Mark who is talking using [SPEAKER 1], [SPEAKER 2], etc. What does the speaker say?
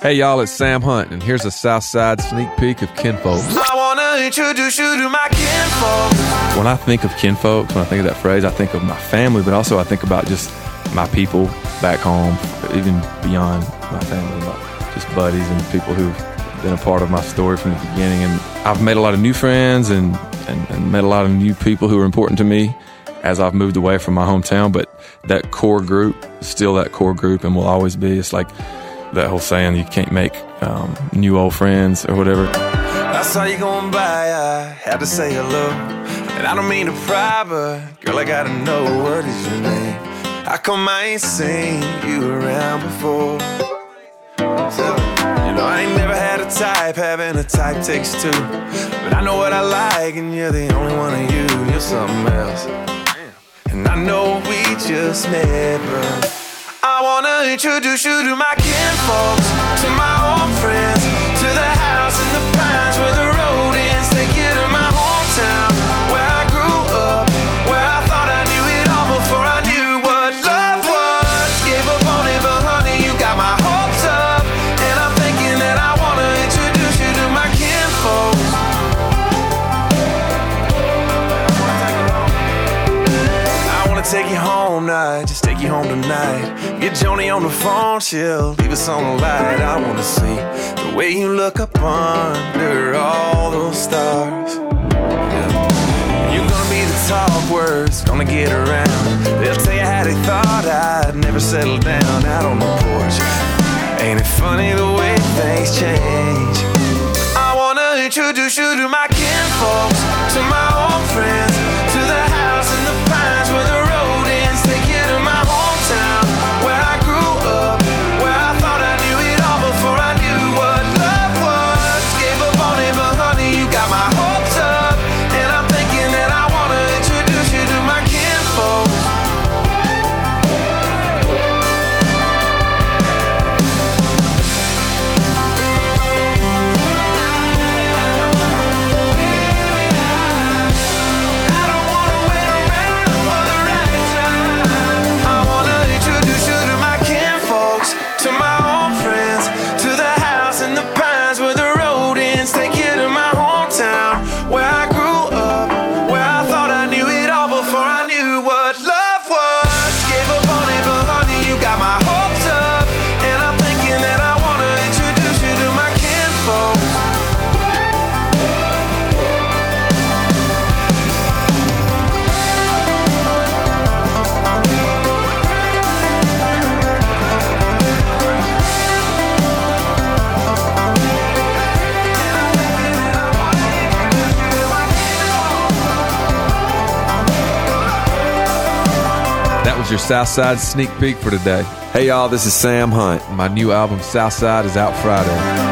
[SPEAKER 1] Hey y'all, it's Sam Hunt, and here's a Southside sneak peek of Kinfolks.
[SPEAKER 2] I wanna introduce you to my kinfolks.
[SPEAKER 1] When I think of kinfolks, when I think of that phrase, I think of my family, but also I think about just my people back home, even beyond my family, just buddies and people who've been a part of my story from the beginning. And I've made a lot of new friends and met a lot of new people who are important to me as I've moved away from my hometown, but that core group, still that core group, and will always be. It's like that whole saying, you can't make new old friends or whatever.
[SPEAKER 2] I saw you going by, I had to say hello. And I don't mean to pry, but girl, I gotta know, what is your name? How come I ain't seen you around before? So, I ain't never had a type, having a type takes two. But I know what I like, and you're the only one of you. You're something else. And I know we just never. I wanna introduce you to my kinfolks, to my old friends, to the house in the pines where the road ends. Take you to my hometown, where I grew up, where I thought I knew it all before I knew what love was. Gave up on it, but honey, you got my hopes up. And I'm thinking that I wanna introduce you to my kinfolks. I wanna take you home now, just take you home tonight. Get Joni on the phone, she'll leave us on the light. I wanna see the way you look up under all those stars. Yeah. You're gonna be the talk words, gonna get around. They'll tell you how they thought I'd never settle down out on the porch. Ain't it funny the way things change? I wanna introduce you to my kinfolks, to my old friends, to the house in the pines where the road ends. Take you to my hometown, where I grew up, where I thought I knew it all before I knew what love was. Gave up on it, but honey, you got my hopes up. And I'm thinking that I wanna introduce you to my kinfolks. I don't wanna wait around for the right time. I wanna introduce you to my kinfolks, to my old friends, to the house in the pines where the road ends. Take you to my hometown, where I grew up, where I thought I knew it all before I knew what love was. Gave up on it, but honey, you got my hopes up. And I'm thinking that I wanna introduce you to my kinfolks.
[SPEAKER 1] That was your Southside sneak peek for today.
[SPEAKER 3] Hey y'all, this is Sam Hunt.
[SPEAKER 1] My new album, Southside, is out Friday.